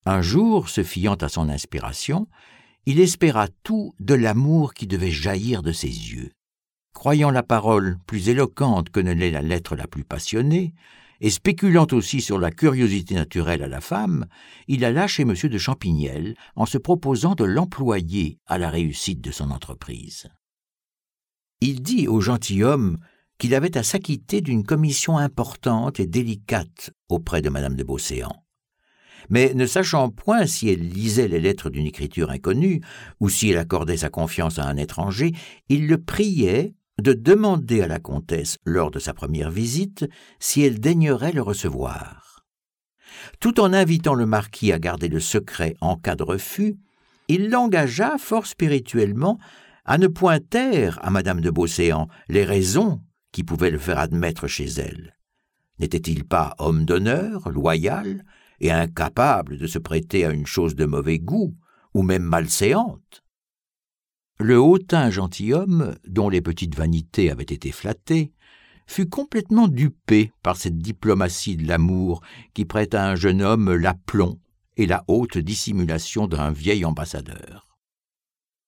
Un jour, se fiant à son inspiration, il espéra tout de l'amour qui devait jaillir de ses yeux. Croyant la parole plus éloquente que ne l'est la lettre la plus passionnée, et spéculant aussi sur la curiosité naturelle à la femme, il alla chez M. de Champignelles en se proposant de l'employer à la réussite de son entreprise. Il dit au gentilhomme qu'il avait à s'acquitter d'une commission importante et délicate auprès de Madame de Beauséant. Mais ne sachant point si elle lisait les lettres d'une écriture inconnue ou si elle accordait sa confiance à un étranger, il le priait de demander à la comtesse, lors de sa première visite, si elle daignerait le recevoir. Tout en invitant le marquis à garder le secret en cas de refus, il l'engagea fort spirituellement à ne point taire à Madame de Beauséant les raisons qui pouvaient le faire admettre chez elle. N'était-il pas homme d'honneur, loyal, et incapable de se prêter à une chose de mauvais goût, ou même malséante? Le hautain gentilhomme, dont les petites vanités avaient été flattées, fut complètement dupé par cette diplomatie de l'amour qui prête à un jeune homme l'aplomb et la haute dissimulation d'un vieil ambassadeur.